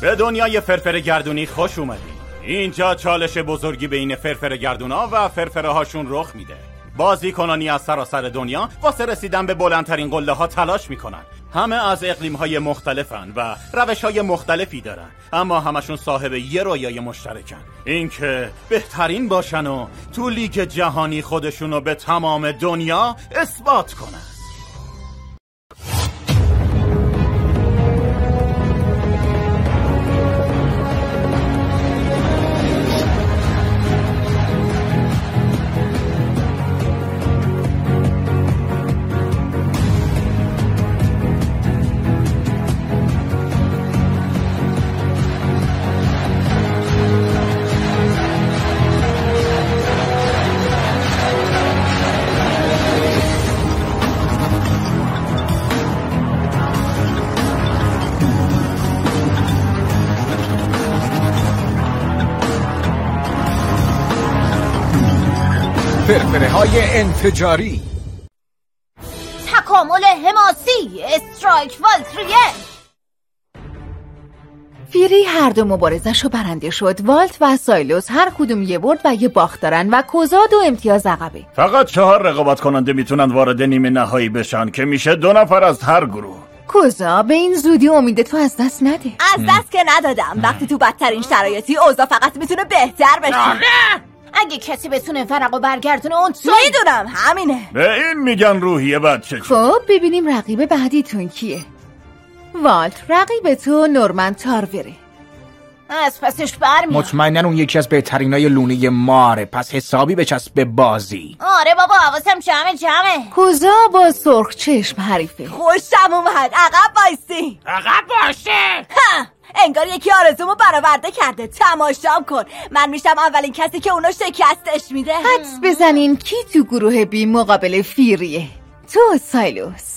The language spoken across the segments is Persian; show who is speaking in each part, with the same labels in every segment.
Speaker 1: به دنیای فرفره گردونی خوش اومدین. اینجا چالش بزرگی بین فرفره گردونا و فرفره هاشون رخ میده. بازیکنانی از سراسر دنیا واسه رسیدن به بلندترین قله ها تلاش میکنن. همه از اقلیم های مختلفن و روش های مختلفی دارن، اما همشون صاحب یه رویای مشترکن، اینکه بهترین باشن و تو لیگ جهانی خودشونو به تمام دنیا اثبات کنن.
Speaker 2: فرفره های انفجاری،
Speaker 3: تکامل حماسی، استرایک والتریه.
Speaker 4: فیری هر دو مبارزه‌شو برنده شد. والت و سایلوس هر کدوم یه برد و یه باخت دارن و کوزا 2 امتیاز عقبه.
Speaker 1: فقط 4 رقابت کننده میتونن وارد نیمه نهایی بشن که میشه 2 نفر از هر گروه.
Speaker 4: کوزا به این زودی امید تو از دست نده.
Speaker 3: از دست که ندادم. وقتی تو بدترین شرایطی اوضاع فقط میتونه بهتر بشه. اگه کسی بتونه فرقو برگردونه اون تو. میدونم همینه.
Speaker 1: به این میگن روحیه بچه.
Speaker 4: خب ببینیم رقیب بعدیتون کیه. والت، رقیب تو نورمن تاروره.
Speaker 3: از پسش برمیام.
Speaker 2: مطمئناً اون یکی از بهترینای لونه ماره، پس حسابی بچسب به بازی.
Speaker 3: آره بابا حواسم جمعه.
Speaker 4: کوزا با سرخ چشم حریفه.
Speaker 3: خوشم اومد. عقب بایستی.
Speaker 5: عقب باشه.
Speaker 3: انگار یکی آرزومو برآورده کرده. تماشام کن. من میشم اولین کسی که اونو شکستش میده.
Speaker 4: حدس بزنین کی تو گروه بی مقابل فیریه. تو سایلوس.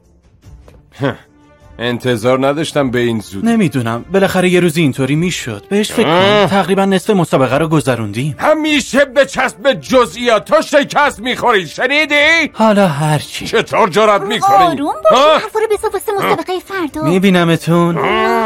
Speaker 6: انتظار نداشتم به این زودی.
Speaker 7: نمیدونم، بالاخره یه روزی اینطوری میشد. بهش فکر کن. تقریبا نصف مسابقه رو گذروندیم.
Speaker 6: همیشه به چسب به جزئیات تو شکست میخوری، شنیدی؟
Speaker 7: حالا هرچی.
Speaker 6: چطور جرأت میکنی؟
Speaker 3: آروم باش، حرفا رو بذار واسه مسابقه فردا.
Speaker 7: میبینمتون.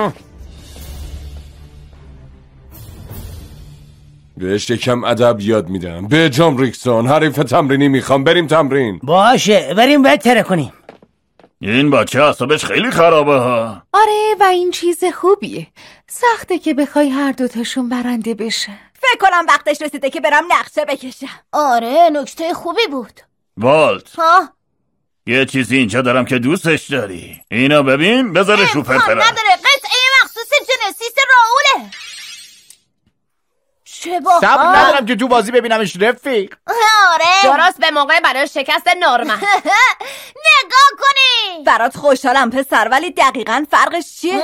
Speaker 6: بهش یکم ادب یاد میدم. به جام ریکسون، حریف تمرینی میخوام، بریم تمرین.
Speaker 5: باشه بریم بهتره کنیم.
Speaker 1: این بچه اعصابش خیلی خرابه ها.
Speaker 4: آره و این چیز خوبیه. سخته که بخوای هر دوتاشون برنده بشه.
Speaker 3: فکر کنم وقتش رسیده که برم نقشه بکشم. آره نکته خوبی بود.
Speaker 1: والت،
Speaker 3: ها؟
Speaker 1: یه چیزی اینجا دارم که دوستش داری. اینو ببین، بذارش رو فرفره.
Speaker 3: نداره. قطعه مخصوص جنسیس راوله. چه باحال.
Speaker 2: صبر ندارم که تو بازی ببینمش رفیق.
Speaker 3: آره
Speaker 8: درست به موقع برای شکست نورمن.
Speaker 3: نگاه کنی. برات خوشحالم پسر، ولی دقیقاً فرقش چیه؟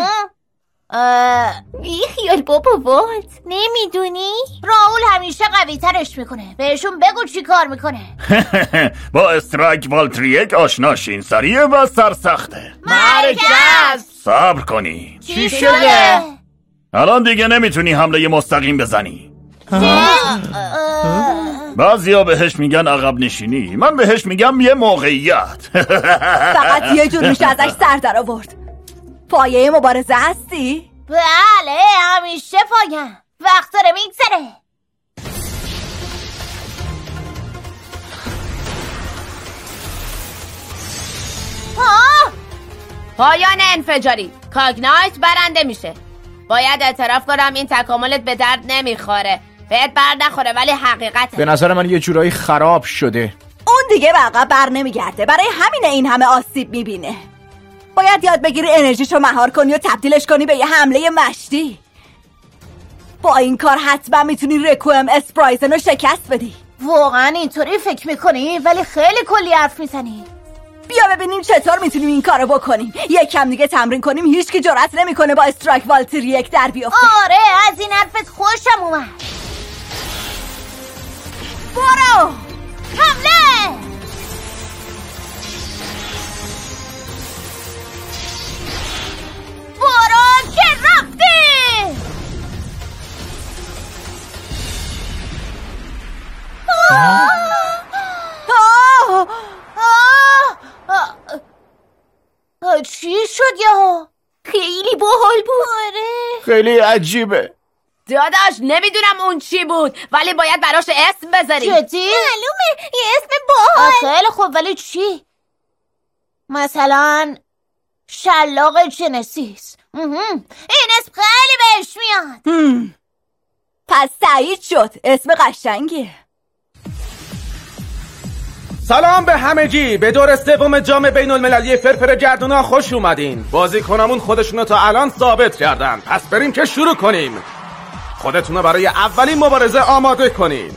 Speaker 3: بیخیال بابا والت. نمیدونی؟ راول همیشه قوی ترش میکنه. بهشون بگو چی کار میکنه.
Speaker 1: با استرایک والتریک آشناشین. سریع و سرسخته.
Speaker 3: مرکز.
Speaker 1: صبر کنی.
Speaker 3: چی شده؟
Speaker 1: الان دیگه نمیتونی حمله مستقیم بزنی. بعضیا بهش میگن عقب نشینی، من بهش میگم یه موقعیت.
Speaker 3: فقط یه جور میشه ازش سر در آورد. پایه مبارزه هستی؟ بله همیشه پایم. وقت داره میگذره.
Speaker 8: پایان انفجاری. کاگنایت برنده میشه. باید اعتراف کنم این تکاملت به درد نمیخوره. بهت بر نخوره ولی حقیقته.
Speaker 2: به نظر من یه جورایی خراب شده.
Speaker 3: اون دیگه به عقب بر نمیگرده. برای همینه این همه آسیب میبینه. باید یاد بگیری انرژیشو مهار کنی و تبدیلش کنی به یه حمله مشتی. با این کار حتما میتونی رکوئم اسپرایزن رو شکست بدی. واقعا اینطوری فکر میکنی؟ ولی خیلی کلی حرف میزنی. بیا ببینیم چطور میتونیم این کارو بکنیم. یکم دیگه تمرین کنیم. هیچ کی جرأت نمیکنه با استرایک والتریک در بیافته. آره از این حرفت خوشم اومد. برو حمله. برو که رفتی. چی شد یهو؟ خیلی باحال بود.
Speaker 2: خیلی عجیبه.
Speaker 8: داداش نمیدونم اون چی بود ولی باید براش اسم بذاری.
Speaker 3: جدی؟ معلومه یه اسم باحال.
Speaker 9: خیلی خوب ولی چی؟ مثلا شلاق جنسیس. این اسم خیلی بهش میاد.
Speaker 3: پس تایید شد. اسم قشنگیه.
Speaker 10: سلام به همگی. به دور سوم جام بین المللی فرفر گردونا خوش اومدین. بازیکنامون خودشونو تا الان ثابت کردن. پس بریم که شروع کنیم. خودتونو برای اولین مبارزه آماده کنین.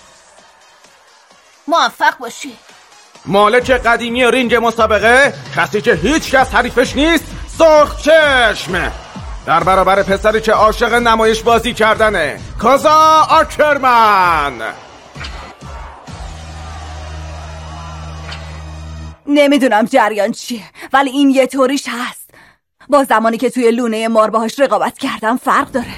Speaker 9: موفق باشی.
Speaker 10: مالک قدیمی رینگ مسابقه، کسی که هیچ کس حریفش نیست، سرخ چشم. در برابر پسری که عاشق نمایش بازی کردنه، کوزا آکرمن.
Speaker 3: نمیدونم جریان چیه ولی این یه طوریش هست. با زمانی که توی لونه مار باهاش رقابت کردم فرق داره.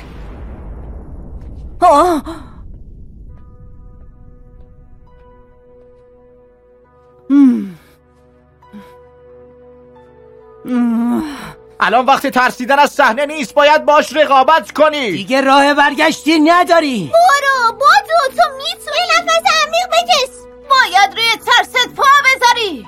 Speaker 2: الان وقتی ترسیدن از صحنه نیست، باید باش رقابت کنی.
Speaker 5: دیگه راه برگشتی نداری.
Speaker 9: برو بادو، تو میتونی. نفس عمیق بکش. باید روی ترست پا بذاری.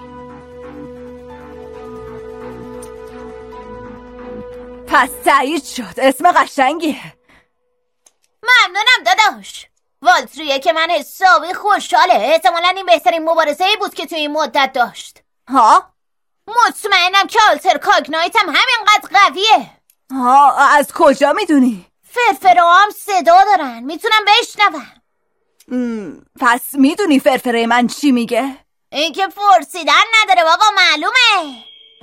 Speaker 3: پس تایید شد. اسم قشنگیه.
Speaker 9: ممنونم داداش. والتریه که من حسابی خوشحاله. احتمالاً این بهترین مبارزه‌ای بود که توی این مدت داشت.
Speaker 3: ها؟
Speaker 9: مطمئنم که آلتر کاگنایت هم همینقدر قویه.
Speaker 3: ها، از کجا میدونی؟
Speaker 9: فرفرها هم صدا دارن، میتونم بشنون.
Speaker 3: پس میدونی فرفره من چی میگه؟
Speaker 9: این که فرسیدن نداره بابا، معلومه.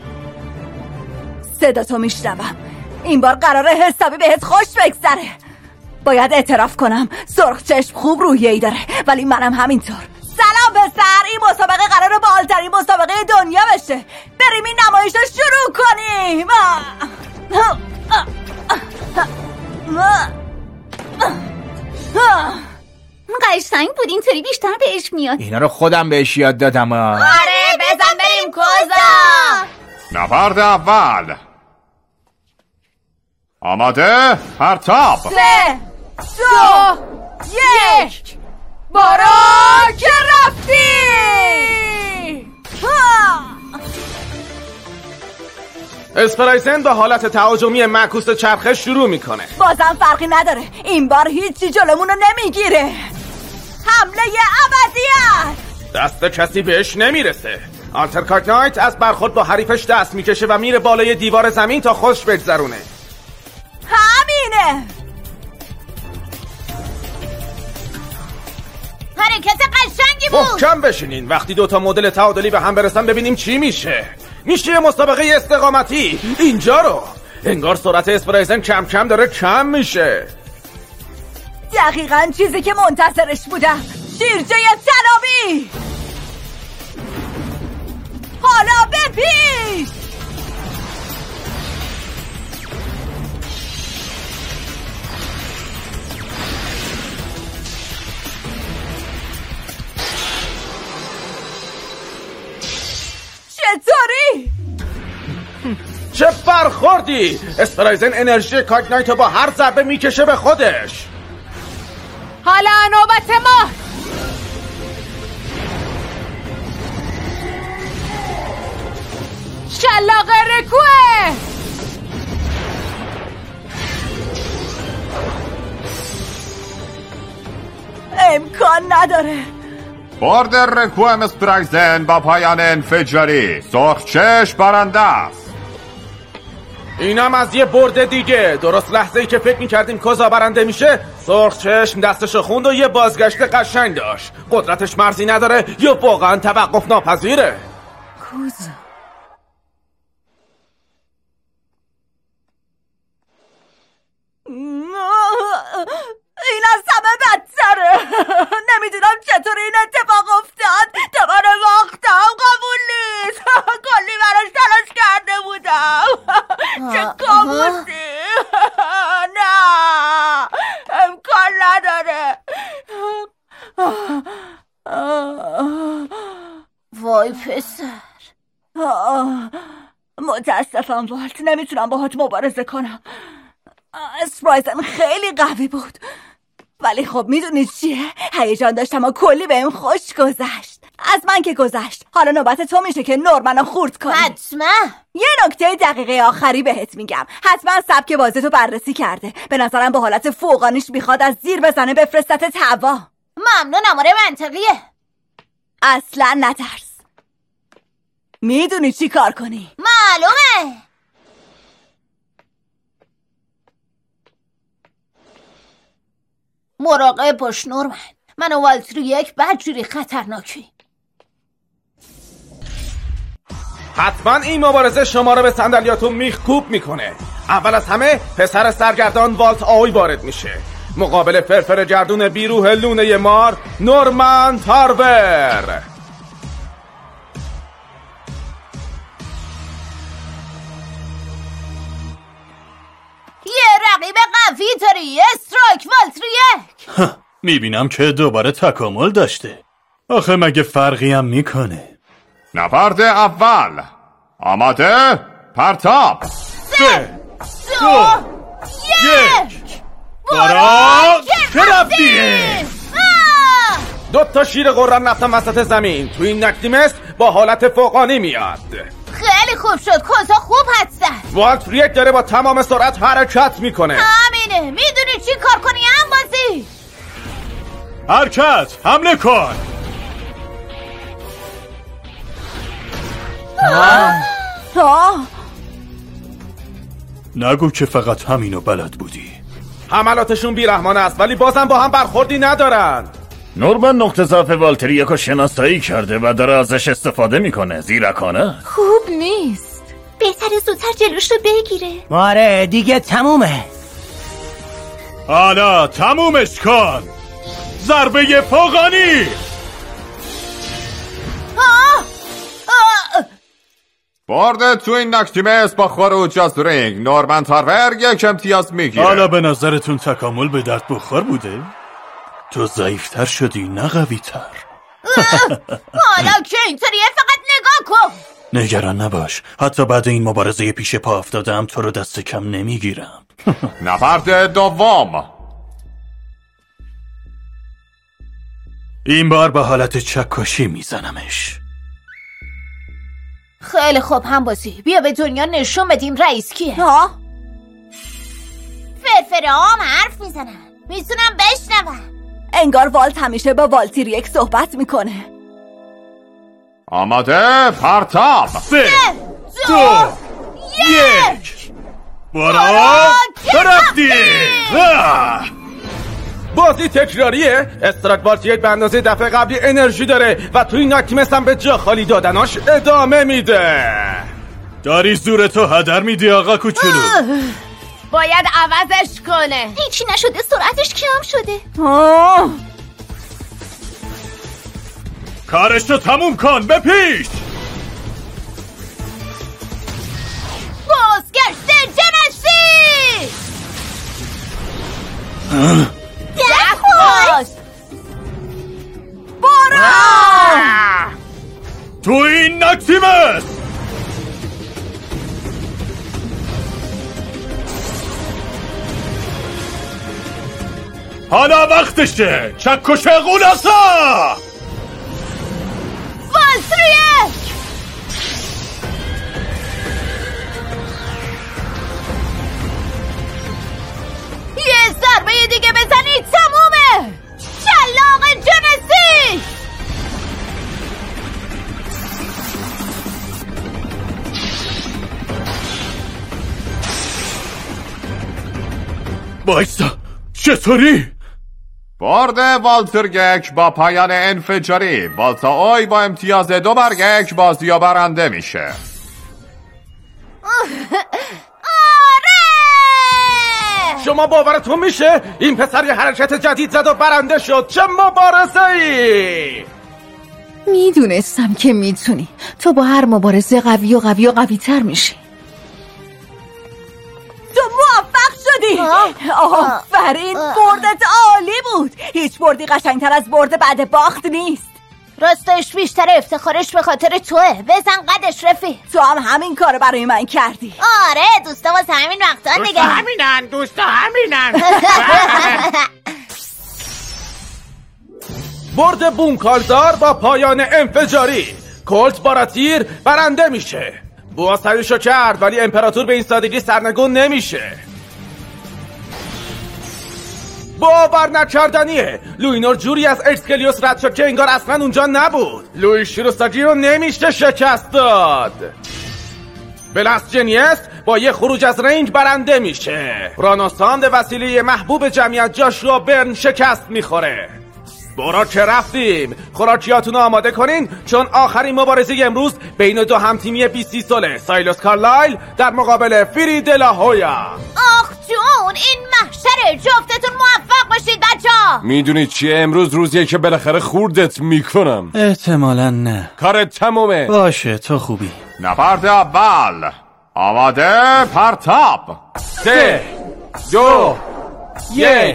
Speaker 3: صدا تو میشنوم. این بار قراره حسابی بهت خوش بگذره. باید اعتراف کنم سرخ چشم خوب روحیه‌ای داره ولی منم همینطور. سلام پسر، این مسابقه قراره بالترین مسابقه دنیا بشه. بریم این نمایش رو شروع کنیم.
Speaker 9: قشنگ بود، اینطوری بیشتر بهش میاد.
Speaker 2: اینا رو خودم بهش یاد دادم.
Speaker 8: آره بزن بریم کوزا.
Speaker 1: نبرد اول. آماده؟ پرتاب.
Speaker 3: 3 2 1 بارا که رفتی.
Speaker 10: اسپرایزن به حالت تهاجمی معکوس چرخه شروع میکنه.
Speaker 3: بازم فرقی نداره، این بار هیچی جلومون رو نمیگیره. حمله ابدیت.
Speaker 10: دست کسی بهش نمیرسه. آلتر کاگنایت از برخورد با حریفش دست میکشه و میره بالای دیوار زمین تا خوش بگذرونه.
Speaker 3: همینه.
Speaker 9: حرکت قشنگی بود.
Speaker 10: محکم بشینین. وقتی دوتا مدل تعادلی به هم برسن ببینیم چی میشه. میشه مسابقه استقامتی. اینجا رو انگار سرعت اسپرایزن کم کم داره کم میشه.
Speaker 3: دقیقاً چیزی که منتظرش بودم. شیرجه طلابی. حالا به پیش. چطوری؟
Speaker 10: چه برخوردی! اسپرایزن انرژی کاگنایت رو با هر ضربه میکشه به خودش.
Speaker 4: حالا نوبت ما. شلاق رکوه.
Speaker 3: امکان نداره.
Speaker 1: برد رکوهم اسپرایزن با پایان انفجاری. سرخ چشم برنده است.
Speaker 10: اینم از یه برد دیگه. درست لحظه ای که فکر میکردیم کوزا برنده میشه، سرخ چشم دستشو خوند و یه بازگشت قشنگ داشت. قدرتش مرزی نداره یا واقعا توقف ناپذیره.
Speaker 3: کوزا این از همه بدتره. نمیدونم چطور این اتفاق افتاد. تمام وقتم قبول نیست. کلی براش تلاش کرده بودم. چه کابوسی. نه امکان نداره.
Speaker 9: وای پسر.
Speaker 3: متاسفم متاسفم والت، نمیتونم باهات مبارزه کنم. اسپرایزن خیلی قوی بود، ولی خب میدونید چیه؟ هیجان داشتم و کلی بهم خوش گذشت. از من که گذشت، حالا نوبت تو میشه که نورمنو خورد کنی.
Speaker 9: حتما.
Speaker 3: یه نکته دقیقه آخری بهت میگم، حتما سبک بازی تو بررسی کرده. به نظرم به حالت فوقانیش میخواد از زیر بزنه بفرستت هوا.
Speaker 9: ممنونم، آره منطقیه.
Speaker 3: اصلا نترس، میدونی چی کار کنی.
Speaker 9: معلومه. مراقب باش نورمن، من و والت رو یک بدجوری خطرناکی.
Speaker 10: حتما این مبارزه شما رو به صندلیاتون میخکوب میکنه. اول از همه پسر سرگردان والت آوی وارد میشه، مقابل فرفر گردون بیروح لونه مار نورمن تارور.
Speaker 9: یه رقیب قوی داری استرایک والت رو یک.
Speaker 7: میبینم که دوباره تکامل داشته. آخه مگه فرقی هم میکنه؟
Speaker 1: نبرد اول. آماده؟ پرتاب.
Speaker 7: 3 2 1 برا ترفتیم.
Speaker 10: دوتا شیر قرآن رفتن وسط زمین. تو این نکتیمس با حالت فوقانی میاد.
Speaker 9: خیلی خوب شد، کوزا خوب حد زد.
Speaker 10: والت ریک داره با تمام سرعت حرکت میکنه.
Speaker 9: همینه، میدونی چی کار کنی هم بازی.
Speaker 7: حرکت، حمله کن. نگو که فقط همینو بلد بودی.
Speaker 10: حملاتشون بیرحمانه است ولی بازم با هم برخوردی ندارن.
Speaker 11: نورمن نقطه ضعف والتریکو شناسایی کرده و داره ازش استفاده میکنه. زیرکانه
Speaker 4: خوب نیست.
Speaker 9: بهتره زودتر جلوش رو بگیره.
Speaker 5: آره دیگه تمومه.
Speaker 7: حالا تمومش کن. ضربه فوقانی.
Speaker 1: برده تو این نکتیمس با خروج از رینگ نورمن تارور یک امتیاز میگیره.
Speaker 7: حالا به نظرتون تکامل به درد بخور بوده؟ تو ضعیفتر شدی نه قوی‌تر.
Speaker 9: حالا که اینطوریه فقط نگاه کن.
Speaker 7: نگران نباش، حتی بعد این مبارزه پیش پا افتادم تو رو دست کم نمیگیرم.
Speaker 1: نبرد دوم.
Speaker 7: این بار به حالت چکشی میزنمش.
Speaker 9: خیلی خوب هم بازی، بیا به دنیا نشون بدیم رئیس کیه. فرفره هم حرف میزنن، میتونم بشنوم.
Speaker 3: انگار والت همیشه با والتیریک صحبت میکنه.
Speaker 1: آماده پرتاب.
Speaker 7: 3 2 1 برا ترفتیم.
Speaker 10: بازی تکراریه. استراک والت یک به اندازه دفعه قبلی انرژی داره و توی نکتیمس هم به جا خالی دادناش ادامه میده.
Speaker 7: داری زورتو هدر میدی آقا کوچولو.
Speaker 8: باید عوضش کنه.
Speaker 9: هیچی نشده، سرعتش کم شده.
Speaker 7: کارشو تموم کن، به پیش.
Speaker 9: بازگشت جنسی. دخواست.
Speaker 3: برو.
Speaker 7: تو این نکتیمس. حالا وقتشه. چکش غولاسا.
Speaker 9: والتریک. یه ضربه دیگه بزنید تمومه. شلاق جنسی.
Speaker 7: بایستا، چطوری؟
Speaker 1: برده والتر یک با پایان انفجاری. والتا اوی با امتیاز 2-1 بازی برنده میشه.
Speaker 10: شما باورتون میشه این پسر یه حرکت جدید زد و برنده شد؟ چه مبارزه ای!
Speaker 4: میدونستم که میتونی. تو با هر مبارزه قوی و قوی تر میشی.
Speaker 3: تو موفق شدی. آفرین، بردت عالی بود. هیچ بردی قشنگتر از برد بعد باخت نیست.
Speaker 9: راستش بیشتر افتخارش به خاطر توه. بزن قدش رفیق.
Speaker 3: تو هم همین کارو برای من کردی.
Speaker 9: آره دوستا واسه همین وقتا دیگه.
Speaker 2: دوستا همینن.
Speaker 10: برد بونکالدار با پایان انفجاری. کولت باراتیر برنده میشه. بوا سریشو کرد ولی امپراتور به این سادگی سرنگون نمیشه. باور نکردنیه. لوینور جوری از اکسکلیوس رد شد که انگار اصلا اونجا نبود. لوی شیروساگی رو نمیشه شکست داد. بلاست جنیس با یه خروج از رنگ برنده میشه. رانوسان به وسیله محبوب جمعیت جاشوا برن شکست میخوره. برا که رفتیم خوراکیاتون آماده کنین چون آخرین مبارزه امروز بین دو همتیمی 20 ساله سایلوس کارلایل در مقابل فیری دلاهویا.
Speaker 9: آخ جون این محشره. جفتتون موفق باشید بچه‌ها.
Speaker 6: میدونی چیه؟ امروز روزیه که بالاخره خوردت میکنم.
Speaker 7: احتمالا نه.
Speaker 6: کارت تمومه.
Speaker 7: باشه تو خوبی.
Speaker 1: نبرد اول. آماده پرتاب.
Speaker 10: 3 2 1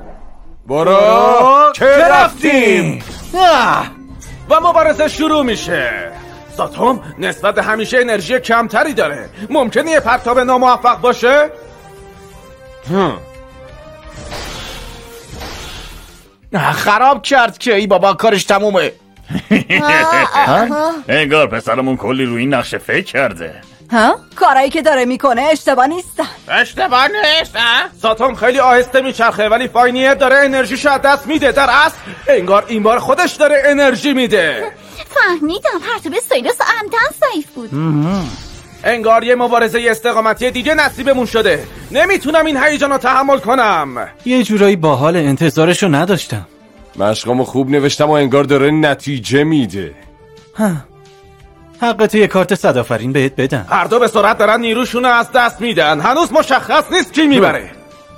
Speaker 6: برو که رفتیم.
Speaker 10: و مبارزه شروع میشه. ساتوم نسبت همیشه انرژی کمتری داره. ممکنه یه پرتاب ناموفق باشه؟
Speaker 2: خراب کرد که ای بابا کارش تمومه.
Speaker 11: انگار پسرمون کلی روی این نقشه فکر کرده.
Speaker 3: ها؟ کارایی که داره میکنه اشتباه نیستن.
Speaker 2: اشتباه نیست.
Speaker 10: ساتوم خیلی آهسته میچرخه ولی فاینیر داره انرژیشو از دست میده. در اصل انگار این بار خودش داره انرژی میده.
Speaker 9: فهمیدم پرتاب سایلوس عمدن ضعیف بود.
Speaker 10: انگار یه مبارزه استقامتی دیگه نصیبمون شده. نمیتونم این هیجان رو تحمل کنم.
Speaker 7: یه جورایی باحال انتظارشو نداشتم.
Speaker 6: مشقامو خوب نوشتم و انگار داره نتیجه میده.
Speaker 7: حقت یه کارت صدآفرین بهت بدم.
Speaker 10: هر دو به سرعت دارن نیروشون رو از دست میدن. هنوز مشخص نیست کی میبره.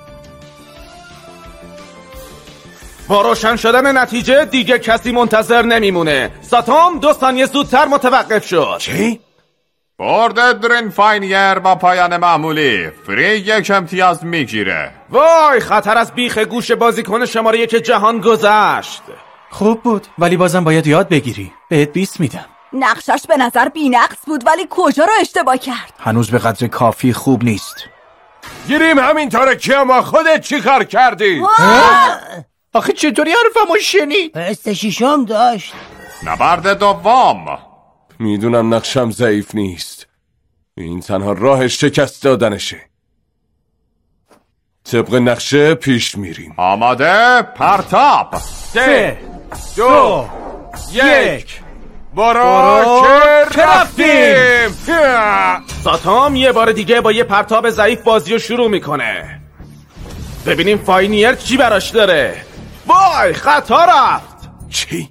Speaker 10: با روشن شدن نتیجه دیگه کسی منتظر نمیمونه. ساتوم 2 ثانیه زودتر متوقف شد.
Speaker 6: چی؟
Speaker 1: برد درین فاینیر با پایان معمولی. فری 1 امتیاز میگیره.
Speaker 10: وای خطر از بیخ گوش بازیکن شماره 1 جهان گذشت.
Speaker 7: خوب بود ولی بازم باید یاد بگیری. بهت 20 میدم.
Speaker 3: نقشش به نظر بی‌نقص بود ولی کجا رو اشتباه کرد؟
Speaker 2: هنوز به قدر کافی خوب نیست.
Speaker 6: گیریم همینطوره که ما خودت چی کار کردی؟
Speaker 2: آخه چطوری حرفمو شنید؟
Speaker 5: پست شیشم داشت.
Speaker 1: نبرد دوم.
Speaker 6: میدونم نقشم ضعیف نیست. این تنها راه شکست دادنشه. طبق نقشه پیش میریم.
Speaker 1: آماده پرتاب.
Speaker 10: 3 2 1
Speaker 6: برو که رفتیم.
Speaker 10: ساتوم یه بار دیگه با یه پرتاب ضعیف بازی رو شروع میکنه. ببینیم فاینیر چی براش داره. وای خطا رفت.
Speaker 6: چی؟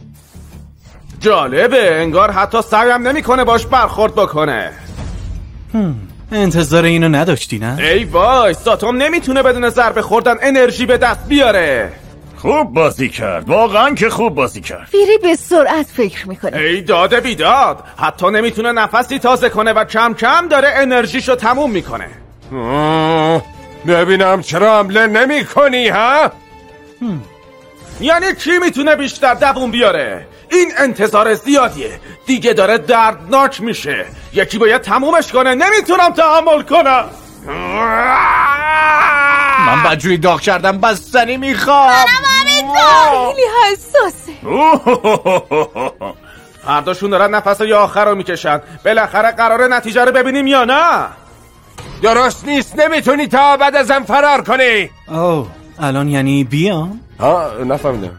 Speaker 10: جالبه انگار حتی سعیم نمیکنه باش برخورد بکنه.
Speaker 7: انتظار اینو نداشتی نه؟
Speaker 10: ای وای ساتوم نمیتونه بدون ضربه خوردن انرژی به دست بیاره.
Speaker 11: خوب بازی کرد. واقعا که خوب بازی کرد.
Speaker 4: فیری به سرعت فکر میکنه.
Speaker 10: ای داده بیداد. حتی نمیتونه نفسی تازه کنه و کم کم داره انرژیشو تموم میکنه.
Speaker 6: ببینم چرا حمله نمی کنی ها؟
Speaker 10: یعنی کی میتونه بیشتر دووم بیاره؟ این انتظار زیادیه. دیگه داره دردناک میشه. یکی باید تمومش کنه. نمیتونم تحمل کنم.
Speaker 2: من بدجوری داغ کردم بستنی میخوام.
Speaker 4: خیلی حساسه.
Speaker 10: هر دوشون دارن نفسای آخر رو میکشن. بالاخره قراره نتیجه رو ببینیم یا نه؟
Speaker 6: درست نیست. نمیتونی تا بعد ازم فرار کنی.
Speaker 7: اوه الان یعنی بیام؟
Speaker 6: ها نفهمیدم.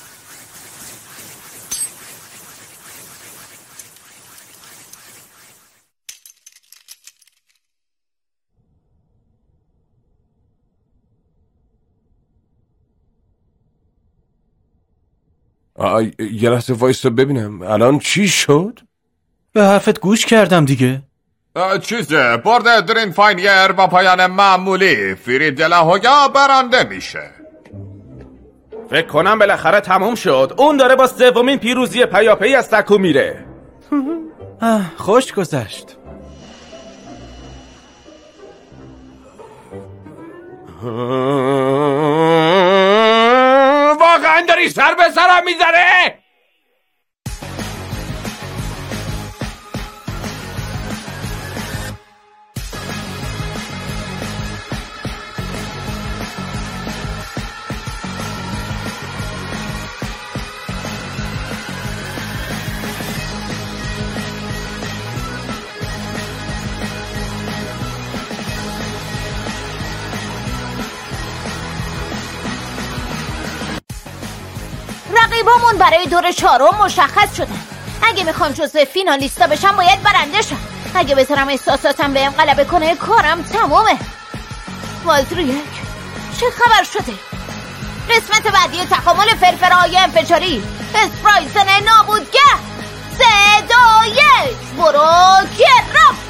Speaker 6: یه لحظه وایستا ببینم الان چی شد؟
Speaker 7: به حرفت گوش کردم دیگه.
Speaker 1: چیزه برد درین فاینیر با پایان معمولی. فری دلاهویا برنده میشه.
Speaker 10: فکر کنم بالاخره تموم شد. اون داره با 3مین پیروزی پیاپی از سکو میره.
Speaker 7: خوش گذشت.
Speaker 6: واقعا داری سر به سرم میزنه؟
Speaker 9: رقیبامون برای دور 4 مشخص شدن. اگه میخوام جزو فینالیستا بشم باید برنده شم. اگه بذارم احساساتم بهم غلبه کنه کارم تمومه. والتریک چه خبر شده؟ قسمت بعدی تکامل فرفرهای انفجاری، اسپرایزن نابودگر، 3 2 1 برو کرافت.